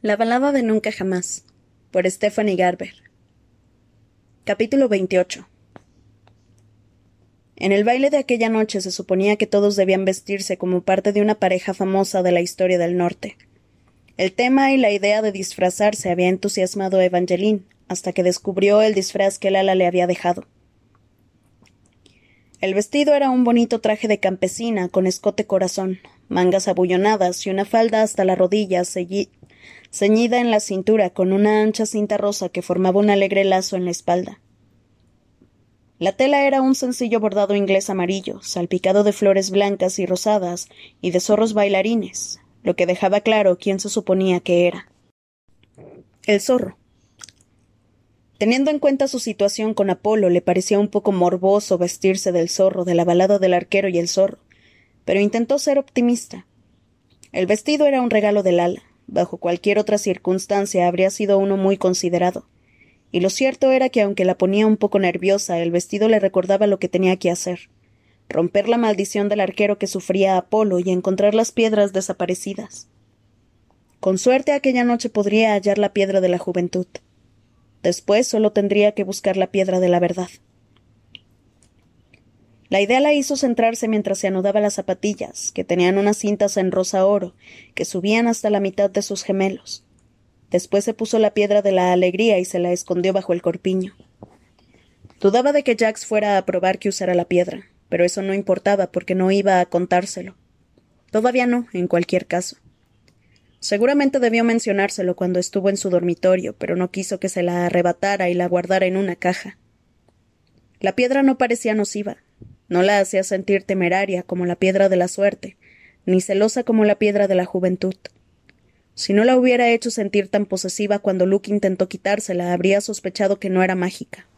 La balada de Nunca Jamás, por Stephanie Garber. Capítulo 28. En el baile de aquella noche se suponía que todos debían vestirse como parte de una pareja famosa de la historia del norte. El tema y la idea de disfrazarse había entusiasmado a Evangeline, hasta que descubrió el disfraz que Lala le había dejado. El vestido era un bonito traje de campesina con escote corazón, mangas abullonadas y una falda hasta la rodilla ceñida en la cintura con una ancha cinta rosa que formaba un alegre lazo en la espalda. La tela era un sencillo bordado inglés amarillo, salpicado de flores blancas y rosadas y de zorros bailarines, lo que dejaba claro quién se suponía que era. El zorro. Teniendo en cuenta su situación con Apolo, le parecía un poco morboso vestirse del zorro de la balada del arquero y el zorro, pero intentó ser optimista. El vestido era un regalo de Lala. Bajo cualquier otra circunstancia habría sido uno muy considerado. Y lo cierto era que aunque la ponía un poco nerviosa, el vestido le recordaba lo que tenía que hacer: romper la maldición del arquero que sufría Apolo y encontrar las piedras desaparecidas. Con suerte aquella noche podría hallar la piedra de la juventud. Después solo tendría que buscar la piedra de la verdad. La idea la hizo centrarse mientras se anudaba las zapatillas, que tenían unas cintas en rosa oro, que subían hasta la mitad de sus gemelos. Después se puso la piedra de la alegría y se la escondió bajo el corpiño. Dudaba de que Jax fuera a probar que usara la piedra, pero eso no importaba porque no iba a contárselo. Todavía no, en cualquier caso. Seguramente debió mencionárselo cuando estuvo en su dormitorio, pero no quiso que se la arrebatara y la guardara en una caja. La piedra no parecía nociva. No la hacía sentir temeraria como la piedra de la suerte, ni celosa como la piedra de la juventud. Si no la hubiera hecho sentir tan posesiva cuando Luke intentó quitársela, habría sospechado que no era mágica.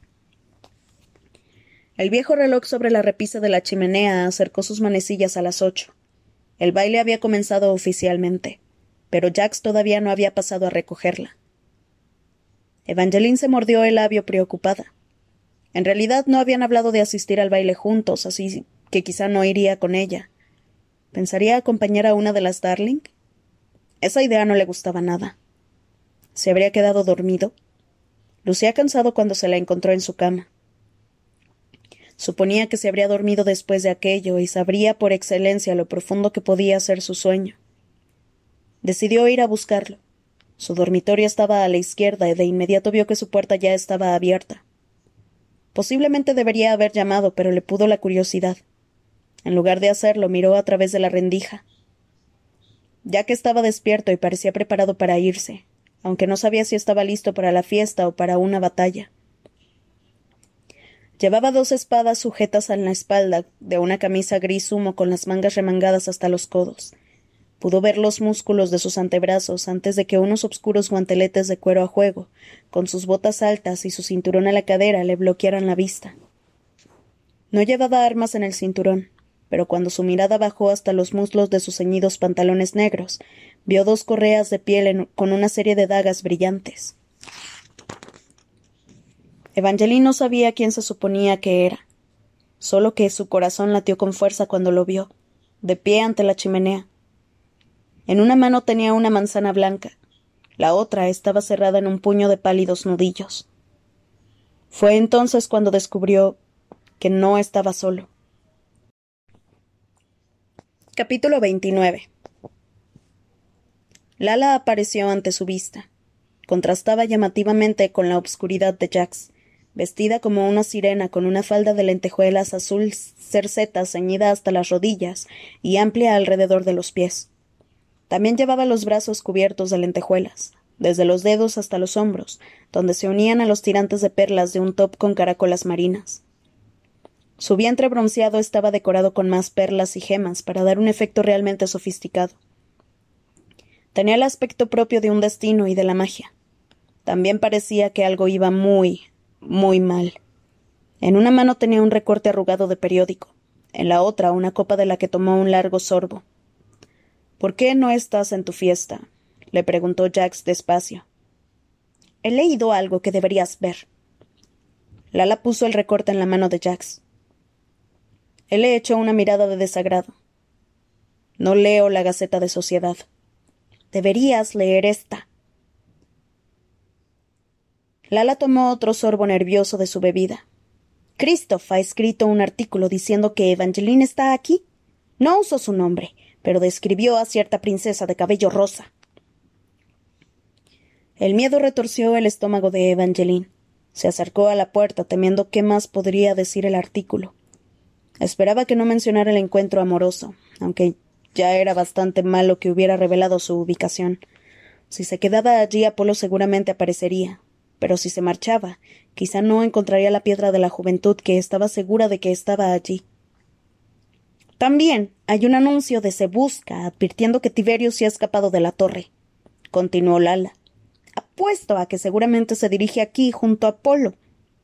El viejo reloj sobre la repisa de la chimenea acercó sus manecillas a las 8. El baile había comenzado oficialmente, pero Jax todavía no había pasado a recogerla. Evangeline se mordió el labio preocupada. En realidad no habían hablado de asistir al baile juntos, así que quizá no iría con ella. ¿Pensaría acompañar a una de las Darling? Esa idea no le gustaba nada. ¿Se habría quedado dormido? Lucía cansado cuando se la encontró en su cama. Suponía que se habría dormido después de aquello y sabría por excelencia lo profundo que podía ser su sueño. Decidió ir a buscarlo. Su dormitorio estaba a la izquierda y de inmediato vio que su puerta ya estaba abierta. Posiblemente debería haber llamado, pero le pudo la curiosidad. En lugar de hacerlo, miró a través de la rendija. Ya que estaba despierto y parecía preparado para irse, aunque no sabía si estaba listo para la fiesta o para una batalla. Llevaba 2 espadas sujetas en la espalda de una camisa gris humo con las mangas remangadas hasta los codos. Pudo ver los músculos de sus antebrazos antes de que unos obscuros guanteletes de cuero a juego, con sus botas altas y su cinturón a la cadera, le bloquearan la vista. No llevaba armas en el cinturón, pero cuando su mirada bajó hasta los muslos de sus ceñidos pantalones negros, vio 2 correas de piel con una serie de dagas brillantes. Evangeline no sabía quién se suponía que era, solo que su corazón latió con fuerza cuando lo vio, de pie ante la chimenea. En una mano tenía una manzana blanca, la otra estaba cerrada en un puño de pálidos nudillos. Fue entonces cuando descubrió que no estaba solo. Capítulo 29. Lala apareció ante su vista. Contrastaba llamativamente con la obscuridad de Jax, vestida como una sirena con una falda de lentejuelas azul cerceta ceñida hasta las rodillas y amplia alrededor de los pies. También llevaba los brazos cubiertos de lentejuelas, desde los dedos hasta los hombros, donde se unían a los tirantes de perlas de un top con caracolas marinas. Su vientre bronceado estaba decorado con más perlas y gemas para dar un efecto realmente sofisticado. Tenía el aspecto propio de un destino y de la magia. También parecía que algo iba muy, muy mal. En una mano tenía un recorte arrugado de periódico, en la otra una copa de la que tomó un largo sorbo. —¿Por qué no estás en tu fiesta? —le preguntó Jax despacio. —He leído algo que deberías ver. Lala puso el recorte en la mano de Jax. Él le echó una mirada de desagrado. No leo la Gaceta de Sociedad. Deberías leer esta. Lala tomó otro sorbo nervioso de su bebida. Christoph ha escrito un artículo diciendo que Evangeline está aquí. No usó su nombre, pero describió a cierta princesa de cabello rosa. El miedo retorció el estómago de Evangeline. Se acercó a la puerta temiendo qué más podría decir el artículo. Esperaba que no mencionara el encuentro amoroso, aunque ya era bastante malo que hubiera revelado su ubicación. Si se quedaba allí, Apolo seguramente aparecería, pero si se marchaba, quizá no encontraría la piedra de la juventud que estaba segura de que estaba allí. También hay un anuncio de Se Busca advirtiendo que Tiberius se ha escapado de la torre, continuó Lala. Apuesto a que seguramente se dirige aquí junto a Apolo.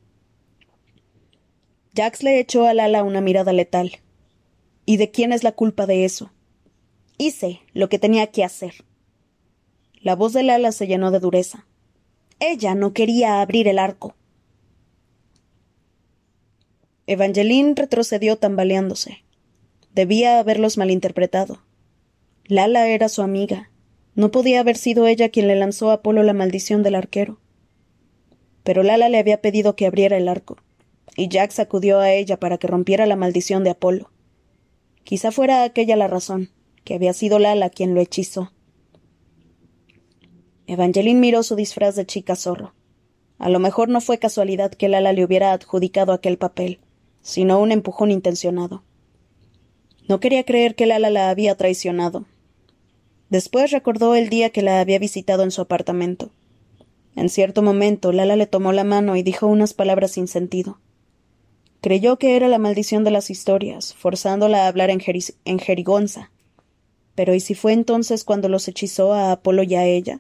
Jax le echó a Lala una mirada letal. ¿Y de quién es la culpa de eso? Hice lo que tenía que hacer. La voz de Lala se llenó de dureza. Ella no quería abrir el arco. Evangeline retrocedió tambaleándose. Debía haberlos malinterpretado. Lala era su amiga. No podía haber sido ella quien le lanzó a Apolo la maldición del arquero. Pero Lala le había pedido que abriera el arco, y Jax acudió a ella para que rompiera la maldición de Apolo. Quizá fuera aquella la razón, que había sido Lala quien lo hechizó. Evangeline miró su disfraz de chica zorro. A lo mejor no fue casualidad que Lala le hubiera adjudicado aquel papel, sino un empujón intencionado. No quería creer que Lala la había traicionado. Después recordó el día que la había visitado en su apartamento. En cierto momento, Lala le tomó la mano y dijo unas palabras sin sentido. Creyó que era la maldición de las historias, forzándola a hablar en jerigonza. Pero ¿y si fue entonces cuando los hechizó a Apolo y a ella?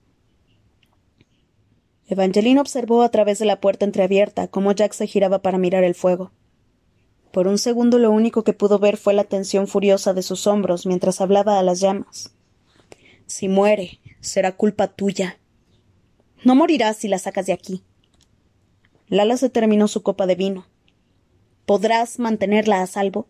Evangeline observó a través de la puerta entreabierta cómo Jack se giraba para mirar el fuego. Por un segundo lo único que pudo ver fue la tensión furiosa de sus hombros mientras hablaba a las llamas. Si muere, será culpa tuya. No morirás si la sacas de aquí. Lala se terminó su copa de vino. ¿Podrás mantenerla a salvo?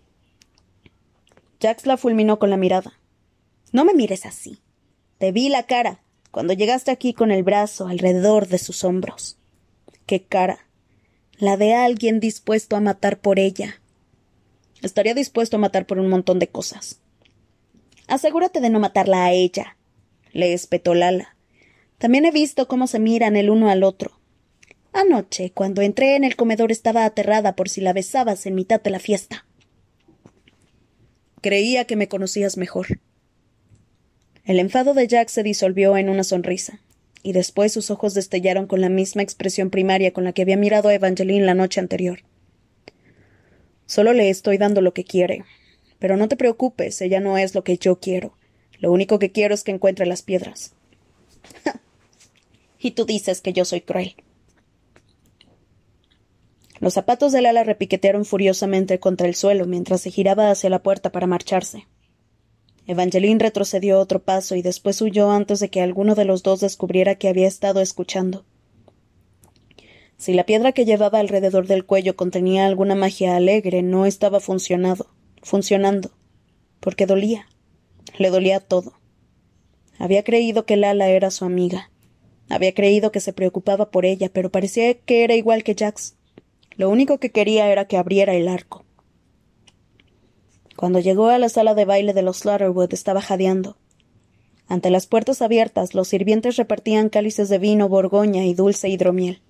Jax la fulminó con la mirada. No me mires así. Te vi la cara cuando llegaste aquí con el brazo alrededor de sus hombros. ¿Qué cara? La de alguien dispuesto a matar por ella. Estaría dispuesto a matar por un montón de cosas. Asegúrate de no matarla a ella, le espetó Lala. También he visto cómo se miran el uno al otro. Anoche, cuando entré en el comedor, estaba aterrada por si la besabas en mitad de la fiesta. Creía que me conocías mejor. El enfado de Jack se disolvió en una sonrisa, y después sus ojos destellaron con la misma expresión primaria con la que había mirado a Evangeline la noche anterior. Solo le estoy dando lo que quiere. Pero no te preocupes, ella no es lo que yo quiero. Lo único que quiero es que encuentre las piedras. Y tú dices que yo soy cruel. Los zapatos de Lala repiquetearon furiosamente contra el suelo mientras se giraba hacia la puerta para marcharse. Evangeline retrocedió otro paso y después huyó antes de que alguno de los dos descubriera que había estado escuchando. Si la piedra que llevaba alrededor del cuello contenía alguna magia alegre, no estaba funcionando, porque dolía. Le dolía todo. Había creído que Lala era su amiga. Había creído que se preocupaba por ella, pero parecía que era igual que Jax. Lo único que quería era que abriera el arco. Cuando llegó a la sala de baile de los Slaughterwood estaba jadeando. Ante las puertas abiertas, los sirvientes repartían cálices de vino, borgoña y dulce hidromiel.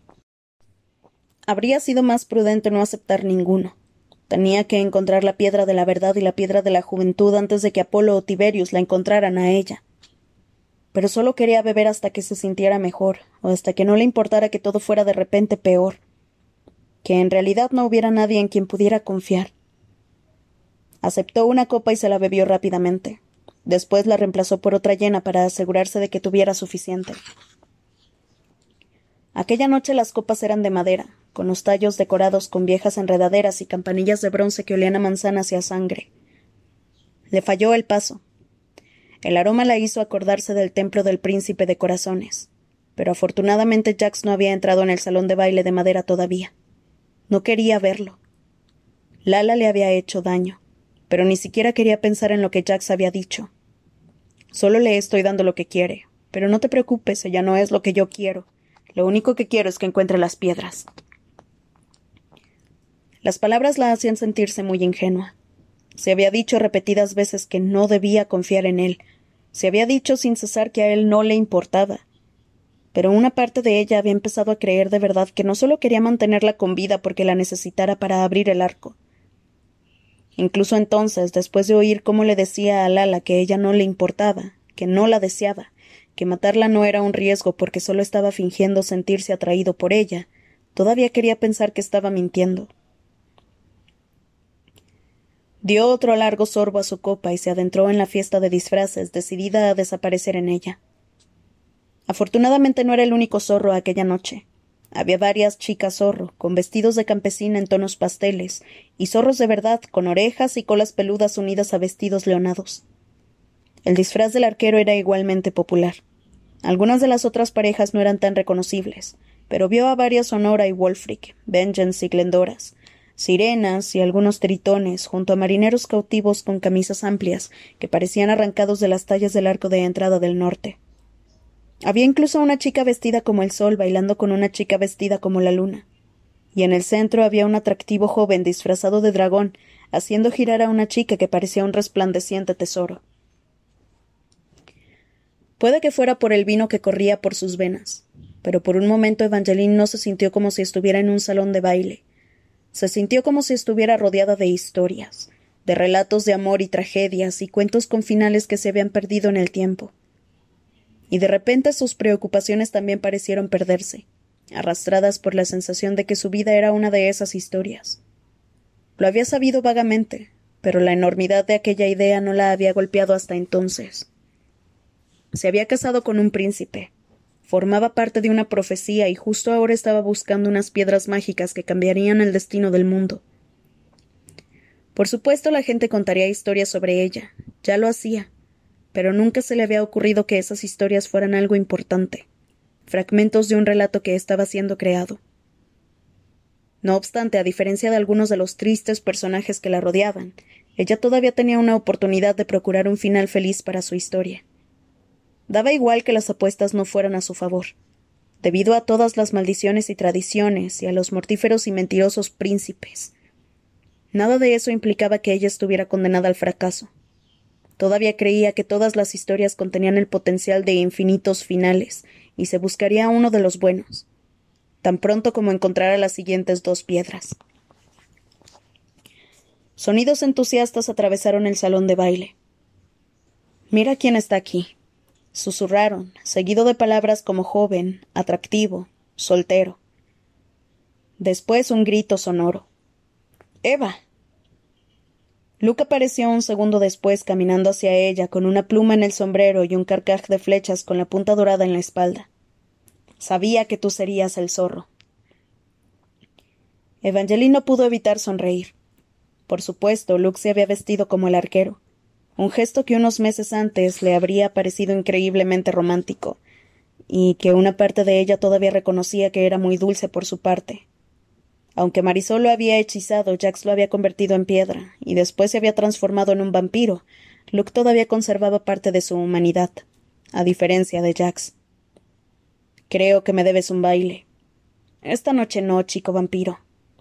Habría sido más prudente no aceptar ninguno. Tenía que encontrar la piedra de la verdad y la piedra de la juventud antes de que Apolo o Tiberius la encontraran a ella. Pero solo quería beber hasta que se sintiera mejor, o hasta que no le importara que todo fuera de repente peor. Que en realidad no hubiera nadie en quien pudiera confiar. Aceptó una copa y se la bebió rápidamente. Después la reemplazó por otra llena para asegurarse de que tuviera suficiente. Aquella noche las copas eran de madera, con los tallos decorados con viejas enredaderas y campanillas de bronce que olían a manzanas y a sangre. Le falló el paso. El aroma la hizo acordarse del templo del príncipe de corazones, pero afortunadamente Jax no había entrado en el salón de baile de madera todavía. No quería verlo. Lala le había hecho daño, pero ni siquiera quería pensar en lo que Jax había dicho. Solo le estoy dando lo que quiere. Pero no te preocupes, ella no es lo que yo quiero. Lo único que quiero es que encuentre las piedras. Las palabras la hacían sentirse muy ingenua. Se había dicho repetidas veces que no debía confiar en él. Se había dicho sin cesar que a él no le importaba. Pero una parte de ella había empezado a creer de verdad que no solo quería mantenerla con vida porque la necesitara para abrir el arco. Incluso entonces, después de oír cómo le decía a Lala que ella no le importaba, que no la deseaba, que matarla no era un riesgo porque solo estaba fingiendo sentirse atraído por ella, todavía quería pensar que estaba mintiendo. Dio otro largo sorbo a su copa y se adentró en la fiesta de disfraces, decidida a desaparecer en ella. Afortunadamente no era el único zorro aquella noche. Había varias chicas zorro, con vestidos de campesina en tonos pasteles, y zorros de verdad, con orejas y colas peludas unidas a vestidos leonados. El disfraz del arquero era igualmente popular. Algunas de las otras parejas no eran tan reconocibles, pero vio a varias Sonora y Wolfric, Vengeance y Glendoras, sirenas y algunos tritones, junto a marineros cautivos con camisas amplias que parecían arrancados de las tallas del arco de entrada del norte. Había incluso una chica vestida como el sol bailando con una chica vestida como la luna, y en el centro había un atractivo joven disfrazado de dragón, haciendo girar a una chica que parecía un resplandeciente tesoro. Puede que fuera por el vino que corría por sus venas, pero por un momento Evangeline no se sintió como si estuviera en un salón de baile. Se sintió como si estuviera rodeada de historias, de relatos de amor y tragedias y cuentos con finales que se habían perdido en el tiempo. Y de repente sus preocupaciones también parecieron perderse, arrastradas por la sensación de que su vida era una de esas historias. Lo había sabido vagamente, pero la enormidad de aquella idea no la había golpeado hasta entonces. Se había casado con un príncipe. Formaba parte de una profecía y justo ahora estaba buscando unas piedras mágicas que cambiarían el destino del mundo. Por supuesto, la gente contaría historias sobre ella. Ya lo hacía. Pero nunca se le había ocurrido que esas historias fueran algo importante. Fragmentos de un relato que estaba siendo creado. No obstante, a diferencia de algunos de los tristes personajes que la rodeaban, ella todavía tenía una oportunidad de procurar un final feliz para su historia. Daba igual que las apuestas no fueran a su favor. Debido a todas las maldiciones y tradiciones y a los mortíferos y mentirosos príncipes. Nada de eso implicaba que ella estuviera condenada al fracaso. Todavía creía que todas las historias contenían el potencial de infinitos finales, y se buscaría uno de los buenos, tan pronto como encontrara las siguientes 2 piedras. Sonidos entusiastas atravesaron el salón de baile. «Mira quién está aquí», susurraron, seguido de palabras como joven, atractivo, soltero. Después un grito sonoro. «¡Eva!». Luke apareció un segundo después caminando hacia ella con una pluma en el sombrero y un carcaj de flechas con la punta dorada en la espalda. «Sabía que tú serías el zorro». Evangeline no pudo evitar sonreír. Por supuesto, Luke se había vestido como el arquero, un gesto que unos meses antes le habría parecido increíblemente romántico, y que una parte de ella todavía reconocía que era muy dulce por su parte. Aunque Marisol lo había hechizado, Jax lo había convertido en piedra, y después se había transformado en un vampiro, Luke todavía conservaba parte de su humanidad, a diferencia de Jax. «Creo que me debes un baile». «Esta noche no, chico vampiro».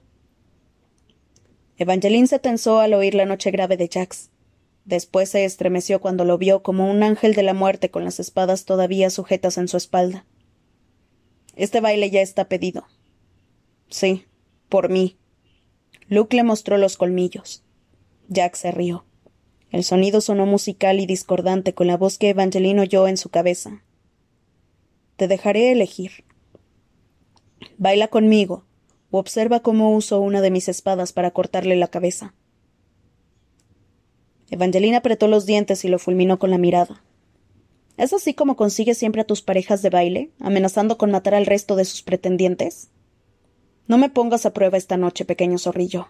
Evangeline se tensó al oír la noche grave de Jax. Después se estremeció cuando lo vio como un ángel de la muerte con las espadas todavía sujetas en su espalda. «Este baile ya está pedido». «Sí, por mí». Luke le mostró los colmillos. Jax se rió. El sonido sonó musical y discordante con la voz que Evangeline oyó en su cabeza. «Te dejaré elegir. Baila conmigo, o observa cómo uso una de mis espadas para cortarle la cabeza». Evangeline apretó los dientes y lo fulminó con la mirada. «¿Es así como consigues siempre a tus parejas de baile, amenazando con matar al resto de sus pretendientes? No me pongas a prueba esta noche, pequeño zorrillo».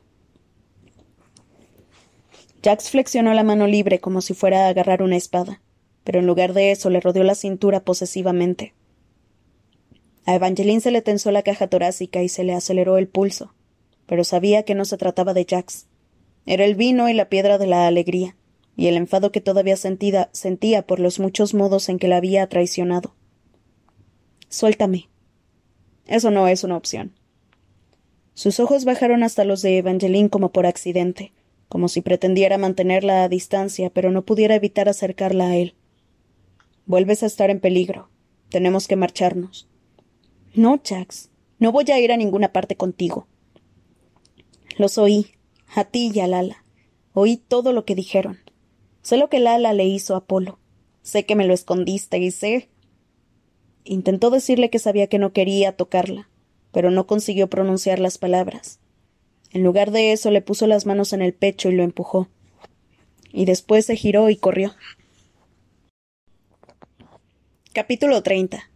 Jax flexionó la mano libre como si fuera a agarrar una espada, pero en lugar de eso le rodeó la cintura posesivamente. A Evangeline se le tensó la caja torácica y se le aceleró el pulso, pero sabía que no se trataba de Jax. Era el vino y la piedra de la alegría, y el enfado que todavía sentía por los muchos modos en que la había traicionado. Suéltame. Eso no es una opción. Sus ojos bajaron hasta los de Evangeline como por accidente, como si pretendiera mantenerla a distancia, pero no pudiera evitar acercarla a él. Vuelves a estar en peligro. Tenemos que marcharnos. No, Jax. No voy a ir a ninguna parte contigo. Los oí, a ti y a Lala. Oí todo lo que dijeron. Sé lo que Lala le hizo a Apolo. Sé que me lo escondiste y sé... Intentó decirle que sabía que no quería tocarla, pero no consiguió pronunciar las palabras. En lugar de eso, le puso las manos en el pecho y lo empujó. Y después se giró y corrió. Capítulo 30.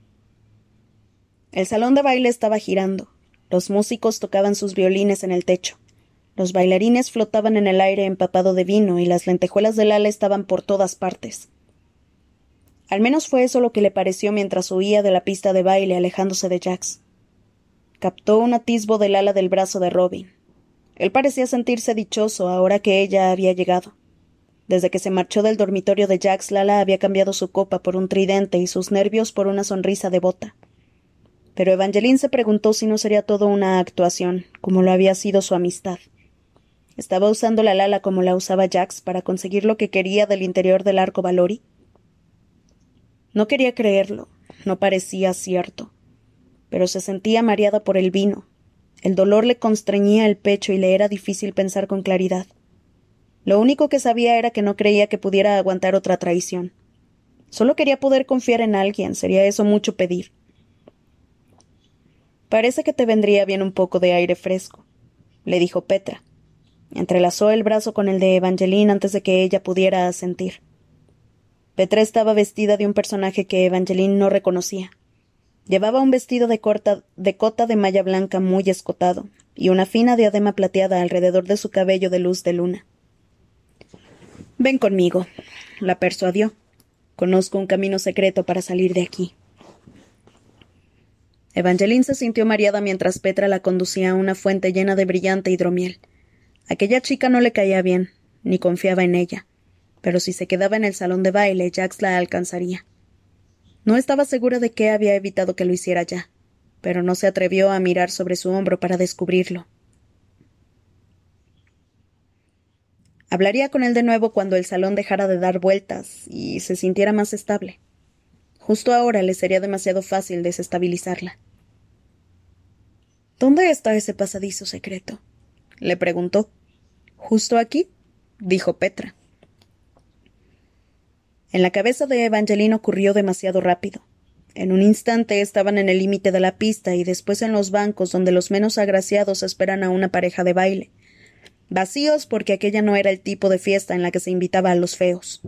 El salón de baile estaba girando. Los músicos tocaban sus violines en el techo. Los bailarines flotaban en el aire empapado de vino y las lentejuelas del ala estaban por todas partes. Al menos fue eso lo que le pareció mientras huía de la pista de baile alejándose de Jax. Captó un atisbo del ala del brazo de Robin. Él parecía sentirse dichoso ahora que ella había llegado. Desde que se marchó del dormitorio de Jax, Lala había cambiado su copa por un tridente y sus nervios por una sonrisa devota. Pero Evangeline se preguntó si no sería todo una actuación, como lo había sido su amistad. ¿Estaba usando la Lala como la usaba Jax para conseguir lo que quería del interior del arco Valori? No quería creerlo, no parecía cierto. Pero se sentía mareada por el vino. El dolor le constreñía el pecho y le era difícil pensar con claridad. Lo único que sabía era que no creía que pudiera aguantar otra traición. Solo quería poder confiar en alguien, sería eso mucho pedir. Parece que te vendría bien un poco de aire fresco, le dijo Petra. Entrelazó el brazo con el de Evangeline antes de que ella pudiera asentir. Petra estaba vestida de un personaje que Evangeline no reconocía. Llevaba un vestido de cota de malla blanca muy escotado y una fina diadema plateada alrededor de su cabello de luz de luna. «Ven conmigo», la persuadió. «Conozco un camino secreto para salir de aquí». Evangeline se sintió mareada mientras Petra la conducía a una fuente llena de brillante hidromiel. Aquella chica no le caía bien, ni confiaba en ella. Pero si se quedaba en el salón de baile, Jax la alcanzaría. No estaba segura de qué había evitado que lo hiciera ya, pero no se atrevió a mirar sobre su hombro para descubrirlo. Hablaría con él de nuevo cuando el salón dejara de dar vueltas y se sintiera más estable. Justo ahora le sería demasiado fácil desestabilizarla. «¿Dónde está ese pasadizo secreto?», le preguntó. «¿Justo aquí?», dijo Petra. En la cabeza de Evangeline ocurrió demasiado rápido. En un instante estaban en el límite de la pista y después en los bancos donde los menos agraciados esperan a una pareja de baile. Vacíos porque aquella no era el tipo de fiesta en la que se invitaba a los feos.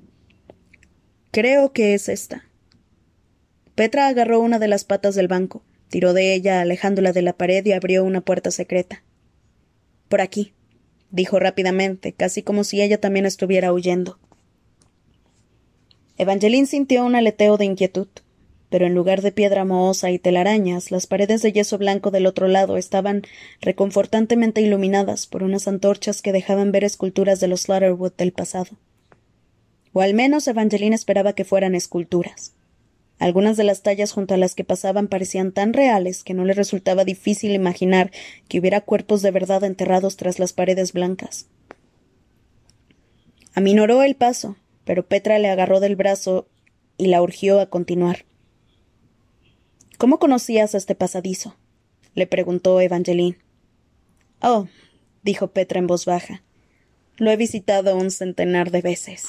«Creo que es esta». Petra agarró una de las patas del banco, tiró de ella alejándola de la pared y abrió una puerta secreta. «Por aquí», dijo rápidamente, casi como si ella también estuviera huyendo. Evangeline sintió un aleteo de inquietud, pero en lugar de piedra mohosa y telarañas, las paredes de yeso blanco del otro lado estaban reconfortantemente iluminadas por unas antorchas que dejaban ver esculturas de los Slaughterwood del pasado. O al menos Evangeline esperaba que fueran esculturas. Algunas de las tallas junto a las que pasaban parecían tan reales que no le resultaba difícil imaginar que hubiera cuerpos de verdad enterrados tras las paredes blancas. Aminoró el paso, pero Petra le agarró del brazo y la urgió a continuar. «¿Cómo conocías este pasadizo?», le preguntó Evangeline. «Oh», dijo Petra en voz baja, «lo he visitado 100 de veces».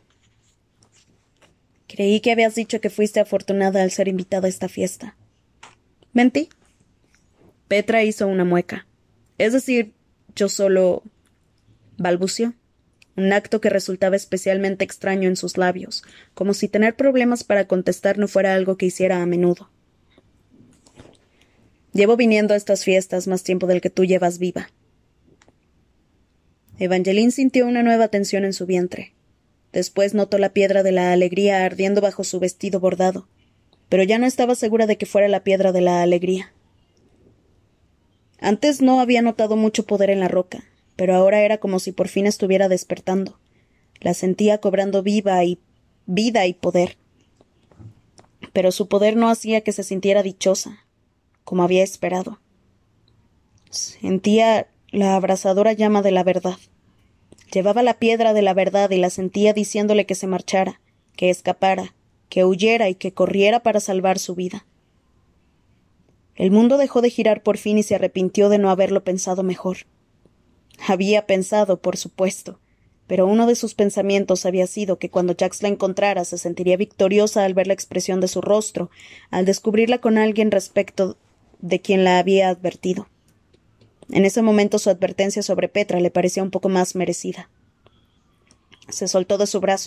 «Creí que habías dicho que fuiste afortunada al ser invitada a esta fiesta». «¿Mentí?». Petra hizo una mueca. «Es decir, yo solo...» balbució. Un acto que resultaba especialmente extraño en sus labios, como si tener problemas para contestar no fuera algo que hiciera a menudo. «Llevo viniendo a estas fiestas más tiempo del que tú llevas viva». Evangeline sintió una nueva tensión en su vientre. Después notó la piedra de la alegría ardiendo bajo su vestido bordado, pero ya no estaba segura de que fuera la piedra de la alegría. Antes no había notado mucho poder en la roca, pero ahora era como si por fin estuviera despertando. La sentía cobrando vida y poder. Pero su poder no hacía que se sintiera dichosa, como había esperado. Sentía la abrasadora llama de la verdad. Llevaba la piedra de la verdad y la sentía diciéndole que se marchara, que escapara, que huyera y que corriera para salvar su vida. El mundo dejó de girar por fin y se arrepintió de no haberlo pensado mejor. Había pensado, por supuesto, pero uno de sus pensamientos había sido que cuando Jax la encontrara se sentiría victoriosa al ver la expresión de su rostro, al descubrirla con alguien respecto de quien la había advertido. En ese momento su advertencia sobre Petra le parecía un poco más merecida. Se soltó de su brazo.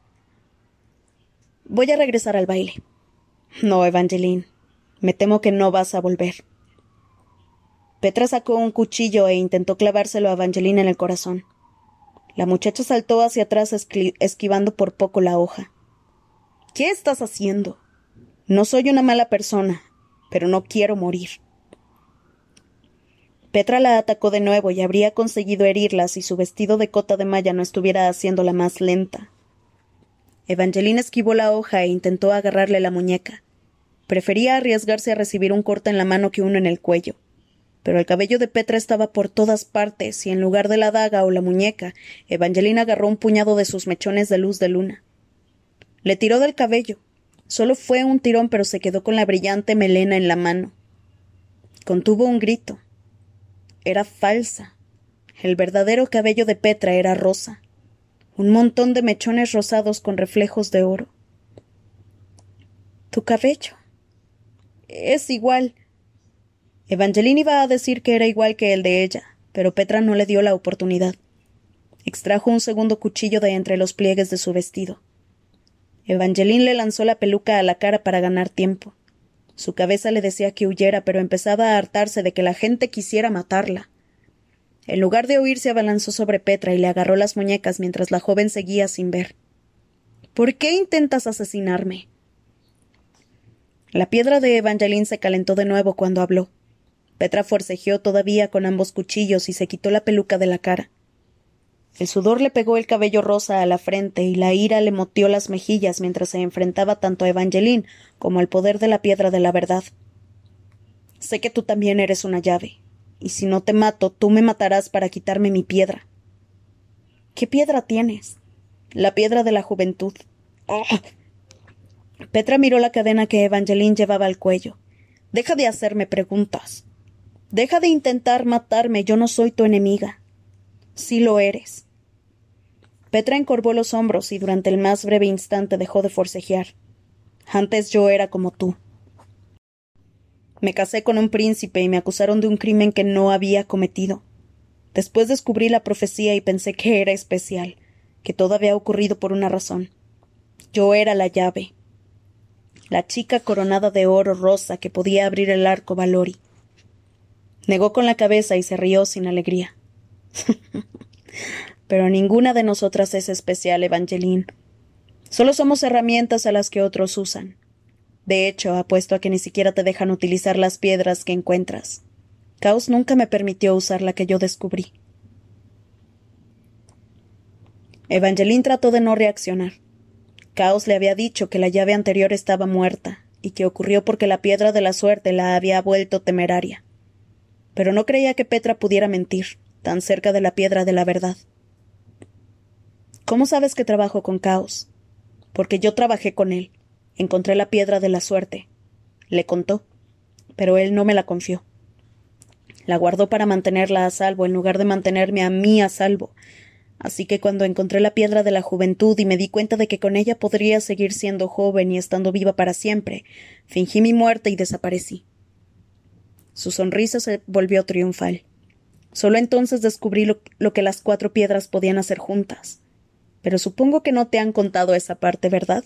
Voy a regresar al baile. No, Evangeline. Me temo que no vas a volver. Petra sacó un cuchillo e intentó clavárselo a Evangeline en el corazón. La muchacha saltó hacia atrás esquivando por poco la hoja. ¿Qué estás haciendo? No soy una mala persona, pero no quiero morir. Petra la atacó de nuevo y habría conseguido herirla si su vestido de cota de malla no estuviera haciéndola más lenta. Evangeline esquivó la hoja e intentó agarrarle la muñeca. Prefería arriesgarse a recibir un corte en la mano que uno en el cuello. Pero el cabello de Petra estaba por todas partes y en lugar de la daga o la muñeca, Evangeline agarró un puñado de sus mechones de luz de luna. Le tiró del cabello. Solo fue un tirón, pero se quedó con la brillante melena en la mano. Contuvo un grito. Era falsa. El verdadero cabello de Petra era rosa. Un montón de mechones rosados con reflejos de oro. Tu cabello. Es igual. Evangeline iba a decir que era igual que el de ella, pero Petra no le dio la oportunidad. Extrajo un segundo cuchillo de entre los pliegues de su vestido. Evangeline le lanzó la peluca a la cara para ganar tiempo. Su cabeza le decía que huyera, pero empezaba a hartarse de que la gente quisiera matarla. En lugar de huir, se abalanzó sobre Petra y le agarró las muñecas mientras la joven seguía sin ver. ¿Por qué intentas asesinarme? La piedra de Evangeline se calentó de nuevo cuando habló. Petra forcejeó todavía con ambos cuchillos y se quitó la peluca de la cara. El sudor le pegó el cabello rosa a la frente y la ira le moteó las mejillas mientras se enfrentaba tanto a Evangeline como al poder de la piedra de la verdad. Sé que tú también eres una llave, y si no te mato, tú me matarás para quitarme mi piedra. ¿Qué piedra tienes? La piedra de la juventud. ¡Oh! Petra miró la cadena que Evangeline llevaba al cuello. Deja de hacerme preguntas. Deja de intentar matarme, yo no soy tu enemiga. Sí lo eres. Petra encorvó los hombros y durante el más breve instante dejó de forcejear. Antes yo era como tú. Me casé con un príncipe y me acusaron de un crimen que no había cometido. Después descubrí la profecía y pensé que era especial, que todo había ocurrido por una razón. Yo era la llave. La chica coronada de oro rosa que podía abrir el arco Valori. Negó con la cabeza y se rió sin alegría. Pero ninguna de nosotras es especial, Evangeline. Solo somos herramientas a las que otros usan. De hecho, apuesto a que ni siquiera te dejan utilizar las piedras que encuentras. Caos nunca me permitió usar la que yo descubrí. Evangeline trató de no reaccionar. Caos le había dicho que la llave anterior estaba muerta y que ocurrió porque la piedra de la suerte la había vuelto temeraria. Pero no creía que Petra pudiera mentir, tan cerca de la piedra de la verdad. ¿Cómo sabes que trabajo con Caos? Porque yo trabajé con él. Encontré la piedra de la suerte. Le contó, pero él no me la confió. La guardó para mantenerla a salvo en lugar de mantenerme a mí a salvo. Así que cuando encontré la piedra de la juventud y me di cuenta de que con ella podría seguir siendo joven y estando viva para siempre, fingí mi muerte y desaparecí. Su sonrisa se volvió triunfal. Solo entonces descubrí lo que las 4 piedras podían hacer juntas. Pero supongo que no te han contado esa parte, ¿verdad?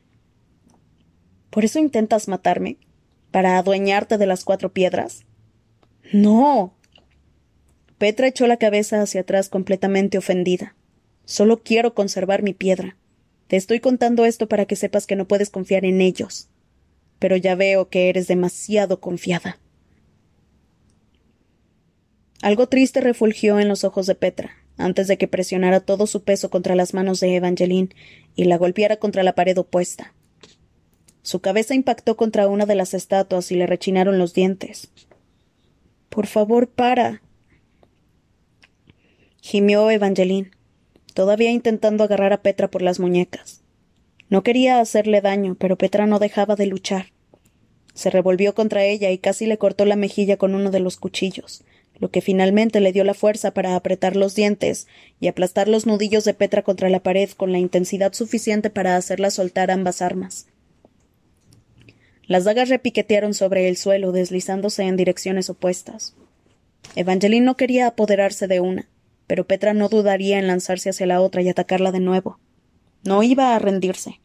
¿Por eso intentas matarme? ¿Para adueñarte de las 4 piedras? ¡No! Petra echó la cabeza hacia atrás completamente ofendida. Solo quiero conservar mi piedra. Te estoy contando esto para que sepas que no puedes confiar en ellos. Pero ya veo que eres demasiado confiada. Algo triste refulgió en los ojos de Petra, antes de que presionara todo su peso contra las manos de Evangeline y la golpeara contra la pared opuesta. Su cabeza impactó contra una de las estatuas y le rechinaron los dientes. —Por favor, para —gimió Evangeline, todavía intentando agarrar a Petra por las muñecas. No quería hacerle daño, pero Petra no dejaba de luchar. Se revolvió contra ella y casi le cortó la mejilla con uno de los cuchillos, lo que finalmente le dio la fuerza para apretar los dientes y aplastar los nudillos de Petra contra la pared con la intensidad suficiente para hacerla soltar ambas armas. Las dagas repiquetearon sobre el suelo, deslizándose en direcciones opuestas. Evangeline no quería apoderarse de una, pero Petra no dudaría en lanzarse hacia la otra y atacarla de nuevo. No iba a rendirse.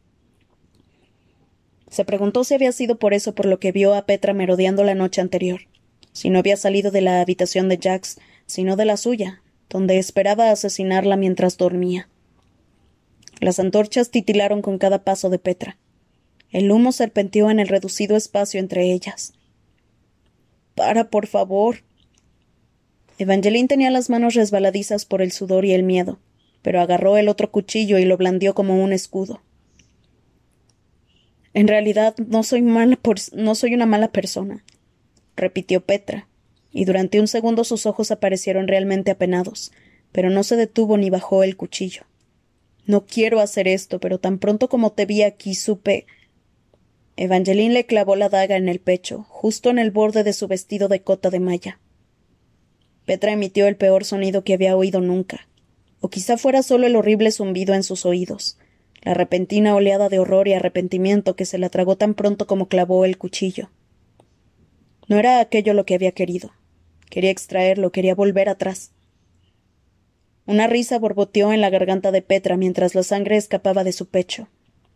Se preguntó si había sido por eso por lo que vio a Petra merodeando la noche anterior, si no había salido de la habitación de Jax, sino de la suya, donde esperaba asesinarla mientras dormía. Las antorchas titilaron con cada paso de Petra. El humo serpenteó en el reducido espacio entre ellas. —Para, por favor. Evangeline tenía las manos resbaladizas por el sudor y el miedo, pero agarró el otro cuchillo y lo blandió como un escudo. —En realidad no soy una mala persona —repitió Petra, y durante un segundo sus ojos aparecieron realmente apenados, pero no se detuvo ni bajó el cuchillo. —No quiero hacer esto, pero tan pronto como te vi aquí supe... Evangeline le clavó la daga en el pecho, justo en el borde de su vestido de cota de malla. Petra emitió el peor sonido que había oído nunca, o quizá fuera solo el horrible zumbido en sus oídos, la repentina oleada de horror y arrepentimiento que se la tragó tan pronto como clavó el cuchillo. No era aquello lo que había querido. Quería extraerlo, quería volver atrás. Una risa borboteó en la garganta de Petra mientras la sangre escapaba de su pecho.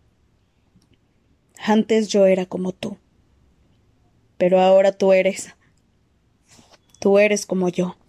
Antes yo era como tú. Pero ahora tú eres como yo.